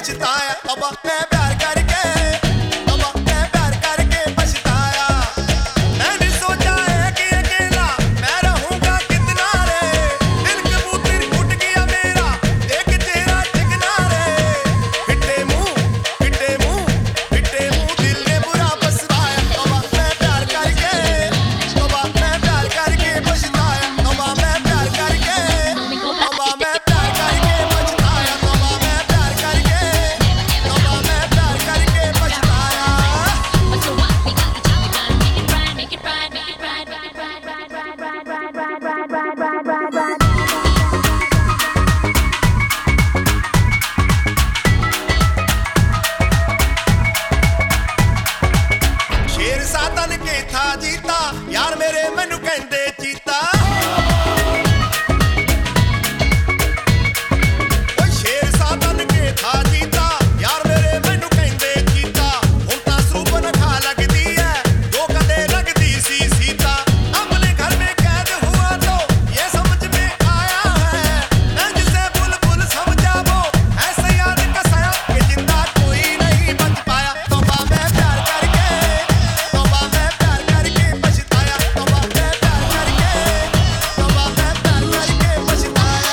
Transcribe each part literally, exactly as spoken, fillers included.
पछताया। अब मैं प्यार करके, अब मैं प्यार करके पछताया। मैंने सोचा है कि अकेला मैं रहूंगा कितना रे, दिल कबूतर उठ गया मेरा देख तेरा ठिकना रे। फिटे मुंह फिटे मुंह फिटे मुंह दिल ने बुरा पछताया। अब मैं प्यार करके, अब मैं प्यार करके पछताया। अब मैं प्यार करके, अब मैं प्यार करके पछताया। अब मैं प्यार करके, अब मैं प्यार करके पछताया। शेर सातन के था जीता यार मेरे मैनू कहंदे चीता। ओए शेर सातन के था जीता यार मेरे मैनू कहंदे चीता। हुण तां सूप नखा लगदी है जो कदे लगदी सी सीता। अपने घर में कैद हुआ तो ये समझ में आया है, मैं जिसे बुलबुल समझा वो ऐसे याद कसाया कि जिंदा कोई नहीं बच पाया। तौबा मैं प्यार करके, तौबा मैं प्यार करके पछताया। तौबा मैं प्यार करके, तौबा मैं प्यार करके पछताया।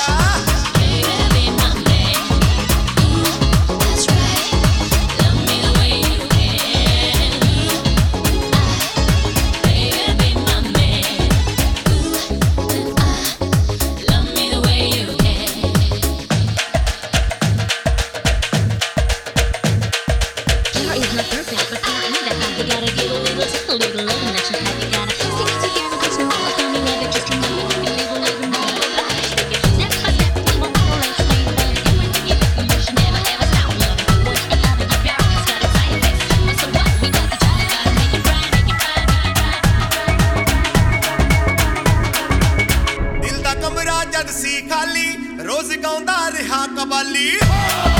Sure is not perfect, but I know that you gotta give a little, just a little love that you have. You gotta stick it together, just know it's gonna love it, just come on, you live a little more. Stick it step by step, we won't follow like slave, but everything you do, you should never ever stop loving. Once you love it, you're pure, it's got its side effects. But so what? We got each other, gotta make it right, make it right, right, right, right, right, right. दिल दा कमरा जद सी खाली रोज गाउंदा रहा कबाली।